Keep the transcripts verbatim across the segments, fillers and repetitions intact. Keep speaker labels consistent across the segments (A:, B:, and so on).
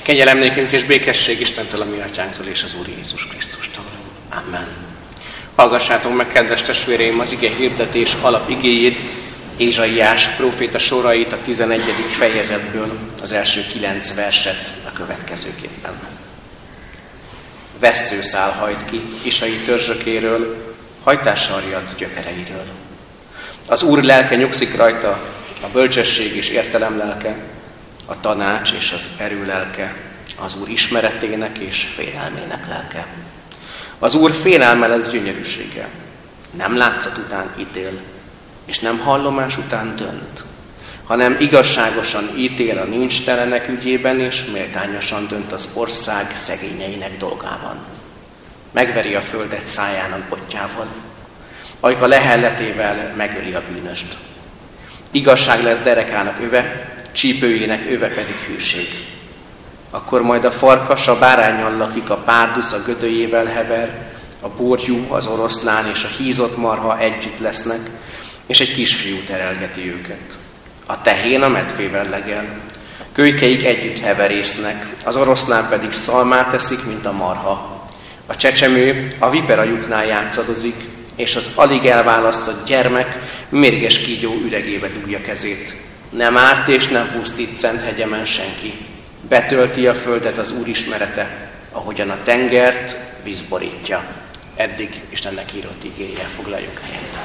A: Kegyelem nékünk és békesség Istentől, a mi atyánktól és az Úr Jézus Krisztustól. Amen. Hallgassátok meg, kedves testvéreim, az ige hirdetés alapigéjét, Ézsaiás próféta sorait a tizenegyedik fejezetből, az első kilenc verset a következőképpen. Vesszőszál hajt ki Isai törzsökéről, hajtássarjad gyökereiről. Az Úr lelke nyugszik rajta, a bölcsesség és értelem lelke, a tanács és az erő lelke, az Úr ismeretének és félelmének lelke. Az Úr félelme lesz gyönyörűsége, nem látszat után ítél, és nem hallomás után dönt, hanem igazságosan ítél a nincstelenek ügyében, és méltányosan dönt az ország szegényeinek dolgában. Megveri a földet szájának bottyával, ajka lehelletével megöli a bűnöst. Igazság lesz derekának öve, csípőjének öve pedig hűség. Akkor majd a farkas a báránnyal lakik, a párduc a gödöjével hever, a borjú, az oroszlán és a hízott marha együtt lesznek, és egy kisfiú terelgeti őket. A tehén a medvével legel, kölykeik együtt heverésznek, az oroszlán pedig szalmát eszik, mint a marha. A csecsemő a viperajuknál játszadozik, és az alig elválasztott gyermek mérges kígyó üregébe dugja kezét. Nem árt és nem pusztít szent hegyemen senki. Betölti a földet az Úr ismerete, ahogyan a tengert víz borítja. Eddig Istennek írott igéje, foglaljuk helyet.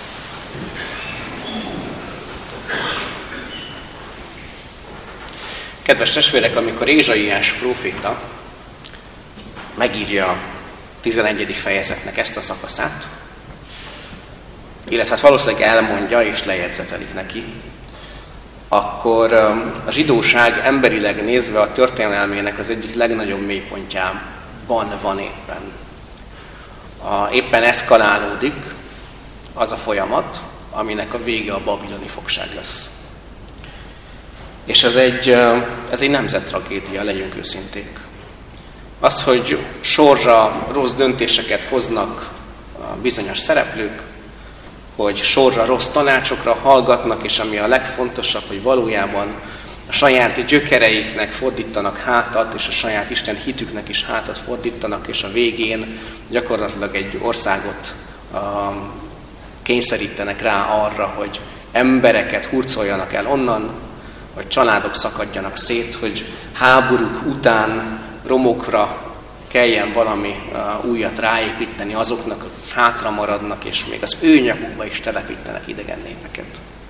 A: Kedves testvérek, amikor Ézsaiás próféta megírja a tizenegyedik fejezetnek ezt a szakaszát, illetve hát valószínűleg elmondja és lejegyzetelik neki, akkor a zsidóság emberileg nézve a történelmének az egyik legnagyobb mélypontjában van éppen. A, éppen eszkalálódik az a folyamat, aminek a vége a babiloni fogság lesz. És ez egy, ez egy nemzettragédia, legyünk őszinték. Az, hogy sorra rossz döntéseket hoznak bizonyos szereplők, hogy sorra rossz tanácsokra hallgatnak, és ami a legfontosabb, hogy valójában a saját gyökereiknek fordítanak hátat, és a saját Isten hitüknek is hátat fordítanak, és a végén gyakorlatilag egy országot uh, kényszerítenek rá arra, hogy embereket hurcoljanak el onnan, hogy családok szakadjanak szét, hogy háborúk után romokra kelljen valami uh, újat ráépíteni azoknak, akik hátra maradnak, és még az ő nyakukba is telepítenek idegen népeket.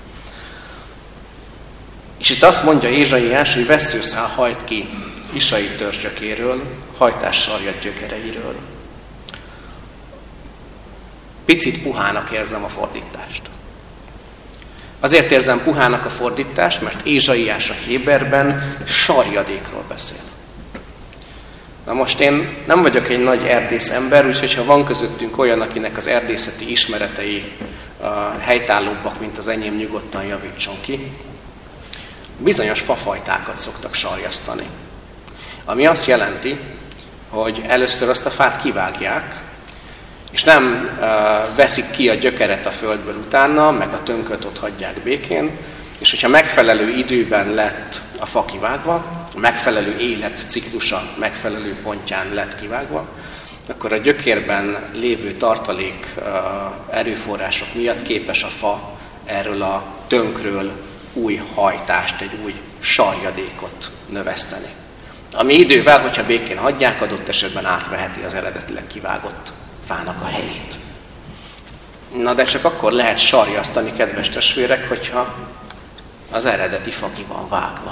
A: És itt azt mondja Ézsaiás, hogy vesszőszál hajt ki Isai törzsökéről, hajtássarjad gyökereiről. Picit puhának érzem a fordítást. Azért érzem puhának a fordítást, mert Ézsaiás a héberben sarjadékról beszél. Na most én nem vagyok egy nagy erdész ember, úgyhogy ha van közöttünk olyan, akinek az erdészeti ismeretei uh, helytállóbbak, mint az enyém, nyugodtan javítson ki. Bizonyos fafajtákat szoktak sarjasztani. Ami azt jelenti, hogy először azt a fát kivágják, és nem uh, veszik ki a gyökeret a földből utána, meg a tönköt ott hagyják békén, és hogyha megfelelő időben lett a fa kivágva, a megfelelő életciklusa megfelelő pontján lett kivágva, akkor a gyökérben lévő tartalék uh, erőforrások miatt képes a fa erről a tönkről új hajtást, egy új sarjadékot növeszteni. Ami idővel, hogyha békén hagyják, adott esetben átveheti az eredetileg kivágott fának a helyét. Na de csak akkor lehet sarjasztani, kedves testvérek, hogyha az eredeti fa ki van vágva.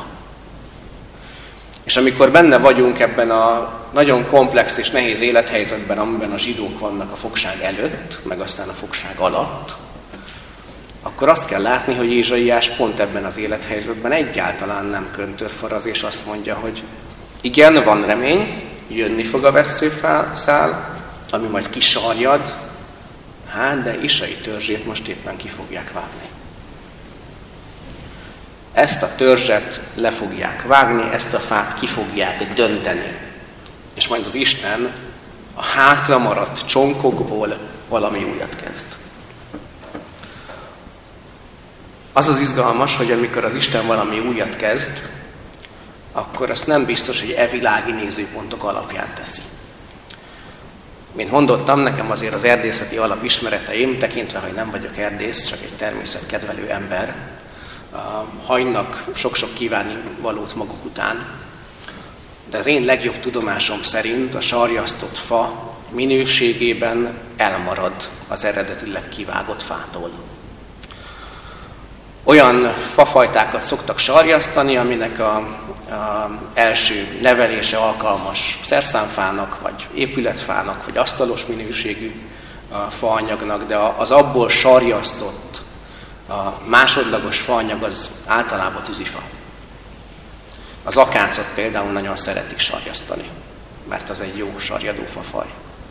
A: És amikor benne vagyunk ebben a nagyon komplex és nehéz élethelyzetben, amiben a zsidók vannak a fogság előtt, meg aztán a fogság alatt, akkor azt kell látni, hogy Ézsaiás pont ebben az élethelyzetben egyáltalán nem köntörfaraz, és azt mondja, hogy igen, van remény, jönni fog a vesszőszál, ami majd kisarjad, hát de Isai törzsét most éppen ki fogják vágni. Ezt a törzset le fogják vágni, ezt a fát ki fogják dönteni. És majd az Isten a hátra maradt csonkokból valami újat kezd. Az az izgalmas, hogy amikor az Isten valami újat kezd, akkor azt nem biztos, hogy e világi nézőpontok alapján teszi. Mint mondottam, nekem azért az erdészeti alapismereteim, tekintve, hogy nem vagyok erdész, csak egy természetkedvelő ember, hagynak sok-sok kívánnivalót maguk után, de az én legjobb tudomásom szerint a sarjasztott fa minőségében elmarad az eredetileg kivágott fától. Olyan fafajtákat szoktak sarjasztani, aminek a, a első nevelése alkalmas szerszámfának, vagy épületfának, vagy asztalos minőségű faanyagnak, de az abból sarjasztott a másodlagos faanyag az általában tűzifa. Az akácot például nagyon szeretik sarjasztani, mert az egy jó sarjadó fafaj.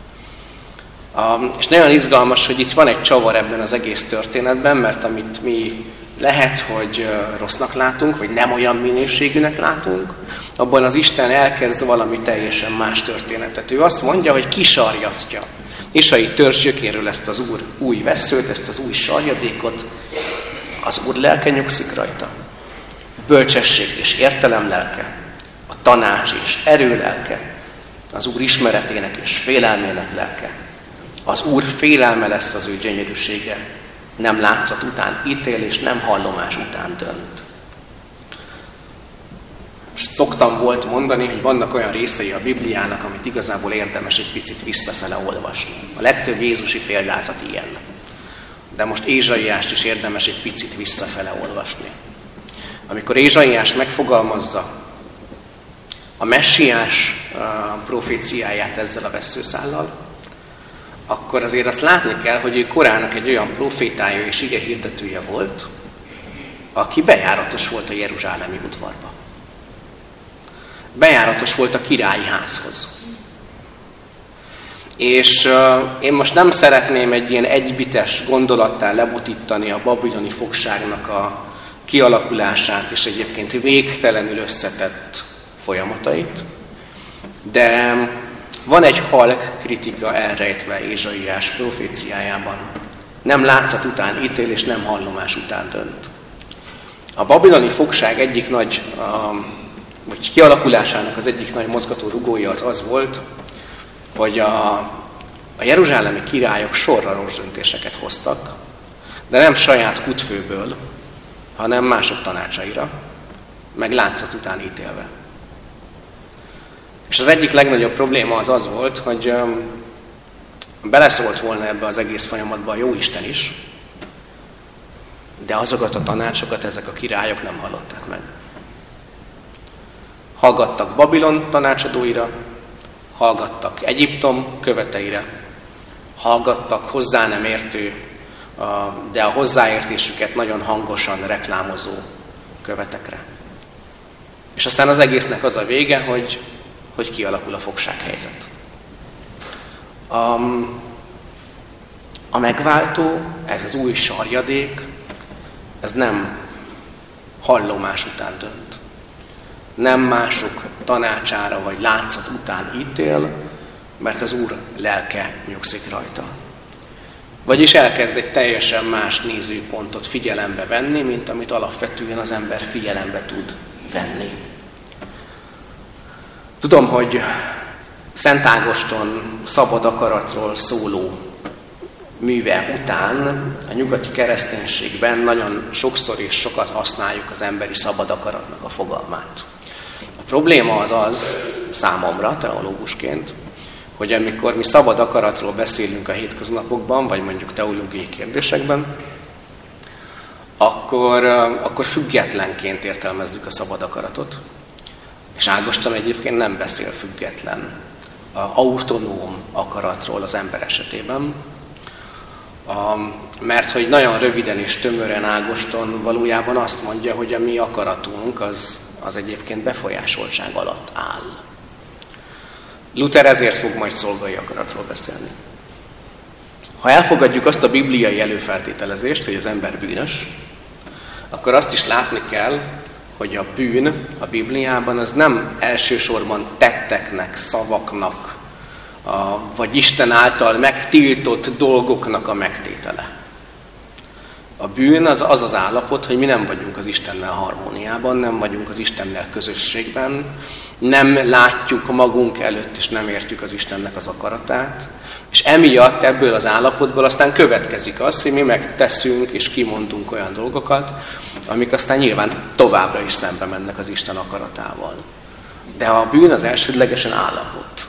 A: És nagyon izgalmas, hogy itt van egy csavar ebben az egész történetben, mert amit mi lehet, hogy rossznak látunk, vagy nem olyan minőségűnek látunk, abban az Isten elkezd valami teljesen más történetet. Ő azt mondja, hogy kisarjasztja Isai törzs gyökéről ezt az Úr új vesszőt, ezt az új sarjadékot, az Úr lelke nyugszik rajta. Bölcsesség és értelem lelke, a tanács és erő lelke, az Úr ismeretének és félelmének lelke. Az Úr félelme lesz az ő gyönyörűsége, nem látszat után ítél, és nem hallomás után dönt. Szoktam volt mondani, hogy vannak olyan részei a Bibliának, amit igazából érdemes egy picit visszafele olvasni. A legtöbb jézusi példázat ilyen. De most Ézsaiást is érdemes egy picit visszafele olvasni. Amikor Ézsaiás megfogalmazza a messiás proféciáját ezzel a vesszőszállal, akkor azért azt látni kell, hogy ő korának egy olyan profétája és ige hirdetője volt, aki bejáratos volt a jeruzsálemi udvarba. Bejáratos volt a királyi házhoz. És uh, én most nem szeretném egy ilyen egybites gondolattá lebutítani a babiloni fogságnak a kialakulását és egyébként végtelenül összetett folyamatait, de van egy halk kritika elrejtve Ézsaiás proféciájában. Nem látszat után ítél, és nem hallomás után dönt. A babiloni fogság egyik nagy, a, vagy kialakulásának az egyik nagy mozgató rugója az az volt, hogy a, a jeruzsálemi királyok sorra rossz döntéseket hoztak, de nem saját kutfőből, hanem mások tanácsaira, meg látszat után ítélve. És az egyik legnagyobb probléma az az volt, hogy um, beleszólt volna ebbe az egész folyamatba a Jóisten is, de azokat a tanácsokat ezek a királyok nem hallották meg. Hallgattak Babilon tanácsadóira, hallgattak Egyiptom követeire, hallgattak hozzá nem értő, de a hozzáértésüket nagyon hangosan reklámozó követekre. És aztán az egésznek az a vége, hogy, hogy kialakul a fogsághelyzet. A, a megváltó, ez az új sarjadék, ez nem hallomás után dönt. Nem mások tanácsára vagy látszat után ítél, mert az Úr lelke nyugszik rajta. Vagyis elkezd egy teljesen más nézőpontot figyelembe venni, mint amit alapvetően az ember figyelembe tud venni. Tudom, hogy Szent Ágoston szabad akaratról szóló műve után a nyugati kereszténységben nagyon sokszor és sokat használjuk az emberi szabad akaratnak a fogalmát. A probléma az az, számomra, teológusként, hogy amikor mi szabad akaratról beszélünk a hétköznapokban, vagy mondjuk teológiai kérdésekben, akkor, akkor függetlenként értelmezzük a szabad akaratot. És Ágoston egyébként nem beszél független, autonóm akaratról az ember esetében, mert hogy nagyon röviden és tömören Ágoston valójában azt mondja, hogy a mi akaratunk az, az egyébként befolyásoltság alatt áll. Luther ezért fog majd szolgai akaratról beszélni. Ha elfogadjuk azt a bibliai előfeltételezést, hogy az ember bűnös, akkor azt is látni kell, hogy a bűn a Bibliában az nem elsősorban tetteknek, szavaknak, vagy Isten által megtiltott dolgoknak a megtétele. A bűn az az az állapot, hogy mi nem vagyunk az Istennel harmóniában, nem vagyunk az Istennel közösségben, nem látjuk magunk előtt, és nem értjük az Istennek az akaratát, és emiatt ebből az állapotból aztán következik az, hogy mi megteszünk és kimondunk olyan dolgokat, amik aztán nyilván továbbra is szembe mennek az Isten akaratával. De a bűn az elsődlegesen állapot.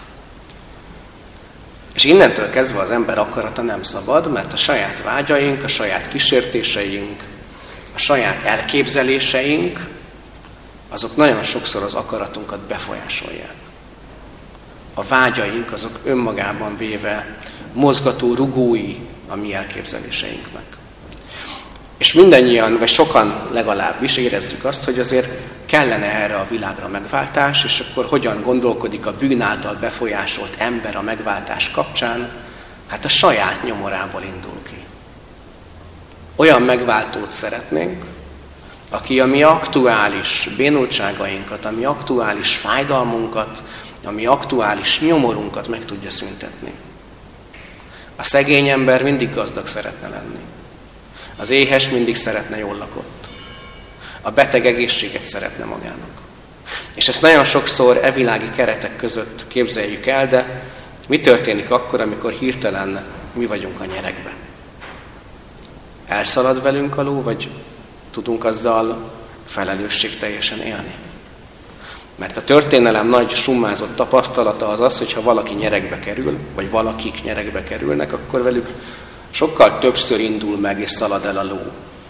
A: És innentől kezdve az ember akarata nem szabad, mert a saját vágyaink, a saját kísértéseink, a saját elképzeléseink, azok nagyon sokszor az akaratunkat befolyásolják. A vágyaink azok önmagában véve mozgató rugói a mi elképzeléseinknek. És mindannyian, vagy sokan legalábbis érezzük azt, hogy azért kellene erre a világra megváltás, és akkor hogyan gondolkodik a bűn által befolyásolt ember a megváltás kapcsán? Hát a saját nyomorából indul ki. Olyan megváltót szeretnénk, aki a mi aktuális bénultságainkat, a mi aktuális fájdalmunkat, a mi aktuális nyomorunkat meg tudja szüntetni. A szegény ember mindig gazdag szeretne lenni. Az éhes mindig szeretne jól lakott. A beteg egészséget szeretne magának. És ezt nagyon sokszor evilági keretek között képzeljük el, de mi történik akkor, amikor hirtelen mi vagyunk a nyeregben? Elszalad velünk a ló, vagy tudunk azzal felelősségteljesen élni? Mert a történelem nagy summázott tapasztalata az az, hogyha valaki nyeregbe kerül, vagy valakik nyeregbe kerülnek, akkor velük sokkal többször indul meg és szalad el a ló,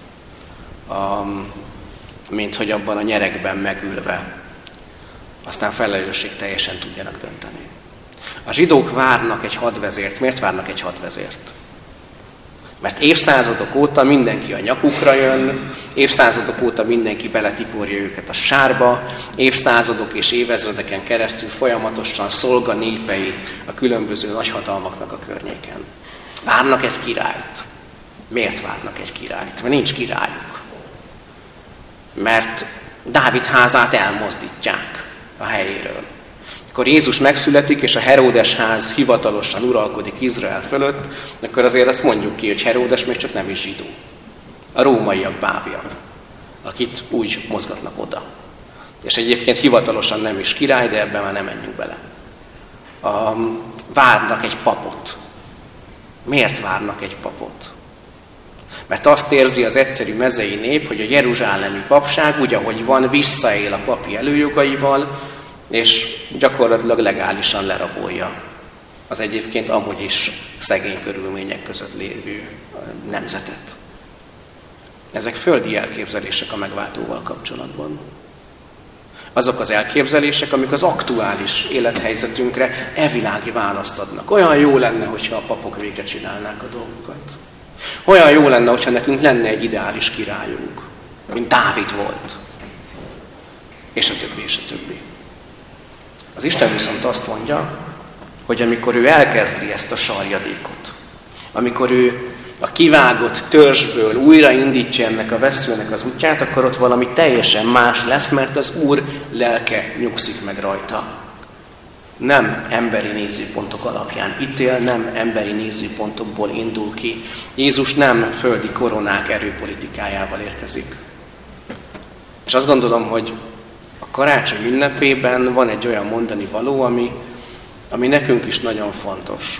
A: mint hogy abban a nyeregben megülve aztán felelősségteljesen tudjanak dönteni. A zsidók várnak egy hadvezért. Miért várnak egy hadvezért? Mert évszázadok óta mindenki a nyakukra jön, évszázadok óta mindenki beletiporja őket a sárba, évszázadok és évezredeken keresztül folyamatosan szolga népei a különböző nagyhatalmaknak a környéken. Várnak egy királyt. Miért várnak egy királyt? Mert nincs királyuk. Mert Dávid házát elmozdítják a helyéről. Amikor Jézus megszületik, és a Heródes ház hivatalosan uralkodik Izrael fölött, akkor azért azt mondjuk ki, hogy Heródes még csak nem is zsidó. A rómaiak bábjak, akit úgy mozgatnak oda. És egyébként hivatalosan nem is király, de ebben már nem menjünk bele. A, várnak egy papot. Miért várnak egy papot? Mert azt érzi az egyszerű mezei nép, hogy a jeruzsálemi papság, úgy ahogy van, visszaél a papi előjogaival, és gyakorlatilag legálisan lerabolja az egyébként amúgy is szegény körülmények között lévő nemzetet. Ezek földi elképzelések a megváltóval kapcsolatban. Azok az elképzelések, amik az aktuális élethelyzetünkre evilági választ adnak. Olyan jó lenne, hogyha a papok végre csinálnák a dolgokat. Olyan jó lenne, hogyha nekünk lenne egy ideális királyunk, mint Dávid volt. És a többi, és a többi. Az Isten viszont azt mondja, hogy amikor ő elkezdi ezt a sarjadékot, amikor ő a kivágott törzsből újraindítja ennek a veszőnek az útját, akkor ott valami teljesen más lesz, mert az Úr lelke nyugszik meg rajta. Nem emberi nézőpontok alapján ítél, nem emberi nézőpontokból indul ki. Jézus nem földi koronák erőpolitikájával érkezik. És azt gondolom, hogy a karácsony ünnepében van egy olyan mondani való, ami, ami nekünk is nagyon fontos.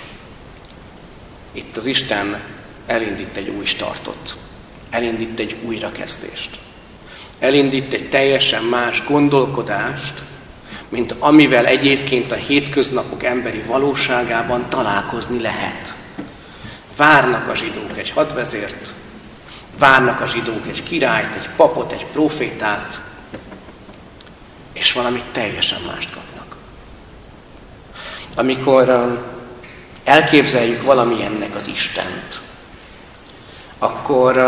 A: Itt az Isten elindít egy új startot, elindít egy újrakezdést, elindít egy teljesen más gondolkodást, mint amivel egyébként a hétköznapok emberi valóságában találkozni lehet. Várnak a zsidók egy hadvezért, várnak a zsidók egy királyt, egy papot, egy prófétát, és valamit teljesen mást kapnak. Amikor elképzeljük valamilyennek az Istent, akkor,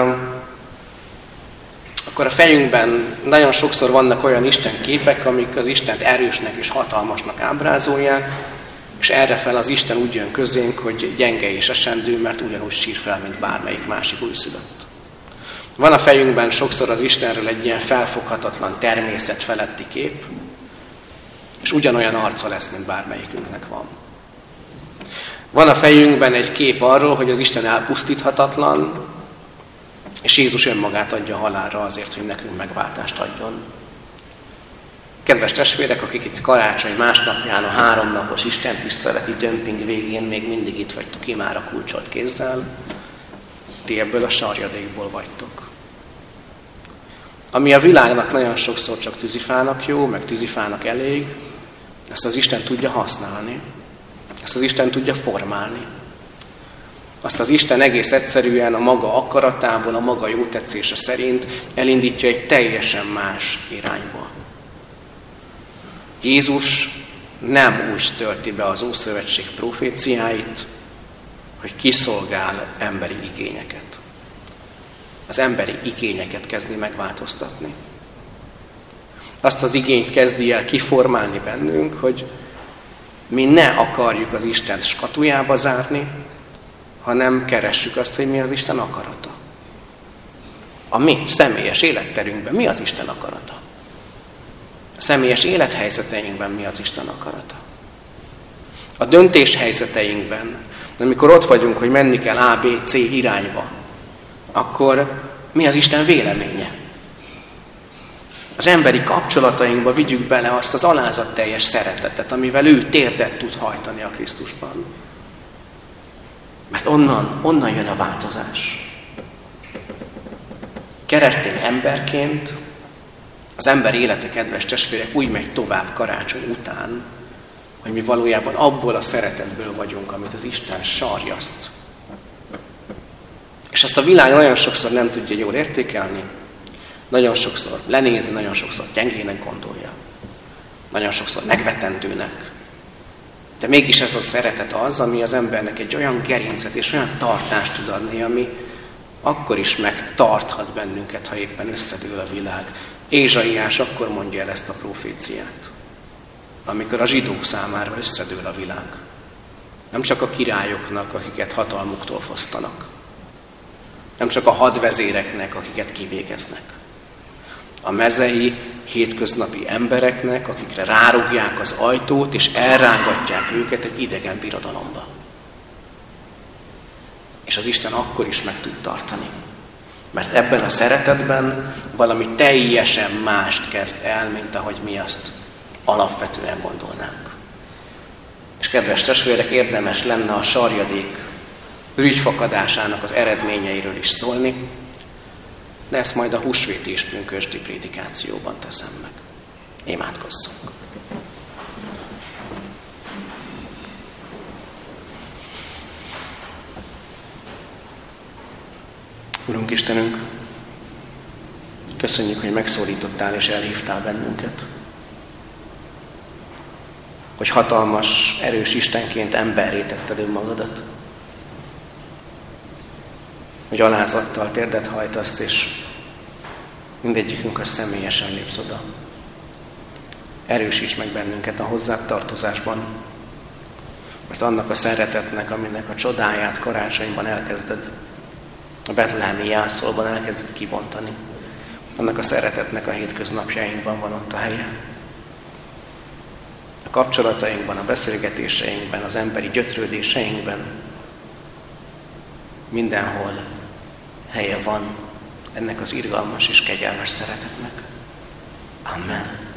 A: akkor a fejünkben nagyon sokszor vannak olyan istenképek, amik az Istent erősnek és hatalmasnak ábrázolják, és errefel az Isten úgy jön közénk, hogy gyenge és esendő, mert ugyanúgy sír fel, mint bármelyik másik újszülött. Van a fejünkben sokszor az Istenről egy ilyen felfoghatatlan természet feletti kép, és ugyanolyan arca lesz, mint bármelyikünknek van. Van a fejünkben egy kép arról, hogy az Isten elpusztíthatatlan, És Jézus önmagát adja halálra azért, hogy nekünk megváltást adjon. Kedves testvérek, akik itt karácsony másnapján a háromnapos istentiszteleti dömping végén még mindig itt vagytok imára kulcsolt kézzel, ti ebből a sarjadékból vagytok. Ami a világnak nagyon sokszor csak tűzifának jó, meg tűzifának elég, ezt az Isten tudja használni, ezt az Isten tudja formálni. Azt az Isten egész egyszerűen a maga akaratából, a maga jó tetszése szerint elindítja egy teljesen más irányba. Jézus nem úgy tölti be az Ószövetség proféciáit, hogy kiszolgál emberi igényeket. Az emberi igényeket kezdi megváltoztatni. Azt az igényt kezdi el kiformálni bennünk, hogy mi ne akarjuk az Istent skatujába zárni, hanem keressük azt, hogy mi az Isten akarata. A mi személyes életterünkben mi az Isten akarata? A személyes élethelyzeteinkben mi az Isten akarata? A döntéshelyzeteinkben, amikor ott vagyunk, hogy menni kell A, B, C irányba, akkor mi az Isten véleménye? Az emberi kapcsolatainkba vigyük bele azt az alázatteljes szeretetet, amivel ő térdet tud hajtani a Krisztusban. Mert onnan, onnan jön a változás. Keresztény emberként az ember élete, kedves testvérek, úgy megy tovább karácsony után, hogy mi valójában abból a szeretetből vagyunk, amit az Isten sarjaszt. És ezt a világ nagyon sokszor nem tudja jól értékelni, nagyon sokszor lenézi, nagyon sokszor gyengének gondolja, nagyon sokszor megvetendőnek. De mégis ez a szeretet az, ami az embernek egy olyan gerincet és olyan tartást tud adni, ami akkor is megtarthat bennünket, ha éppen összedől a világ. Ézsaiás akkor mondja el ezt a proféciát, amikor a zsidók számára összedől a világ. Nem csak a királyoknak, akiket hatalmuktól fosztanak, nem csak a hadvezéreknek, akiket kivégeznek, a mezei, hétköznapi embereknek, akikre rárugják az ajtót, és elrángatják őket egy idegen birodalomba. És az Isten akkor is meg tud tartani. Mert ebben a szeretetben valami teljesen mást kezd el, mint ahogy mi azt alapvetően gondolnánk. És kedves testvérek, érdemes lenne a sarjadék ürügyfakadásának az eredményeiről is szólni, de ezt majd a húsvéti és pünkösdi prédikációban teszem meg. Imádkozzunk! Urunk Istenünk, köszönjük, hogy megszólítottál és elhívtál bennünket. Hogy hatalmas, erős Istenként emberré tetted önmagadat. Hogy alázattal térdet hajtasz, és mindegyikünk a személyesen lépsz oda. Erősíts meg bennünket a hozzád tartozásban, mert annak a szeretetnek, aminek a csodáját karácsonyban elkezded, a betlehemi jászolban elkezded kibontani, annak a szeretetnek a hétköznapjainkban van ott a helye. A kapcsolatainkban, a beszélgetéseinkben, az emberi gyötrődéseinkben, mindenhol helye van ennek az irgalmas és kegyelmes szeretetnek. Amen.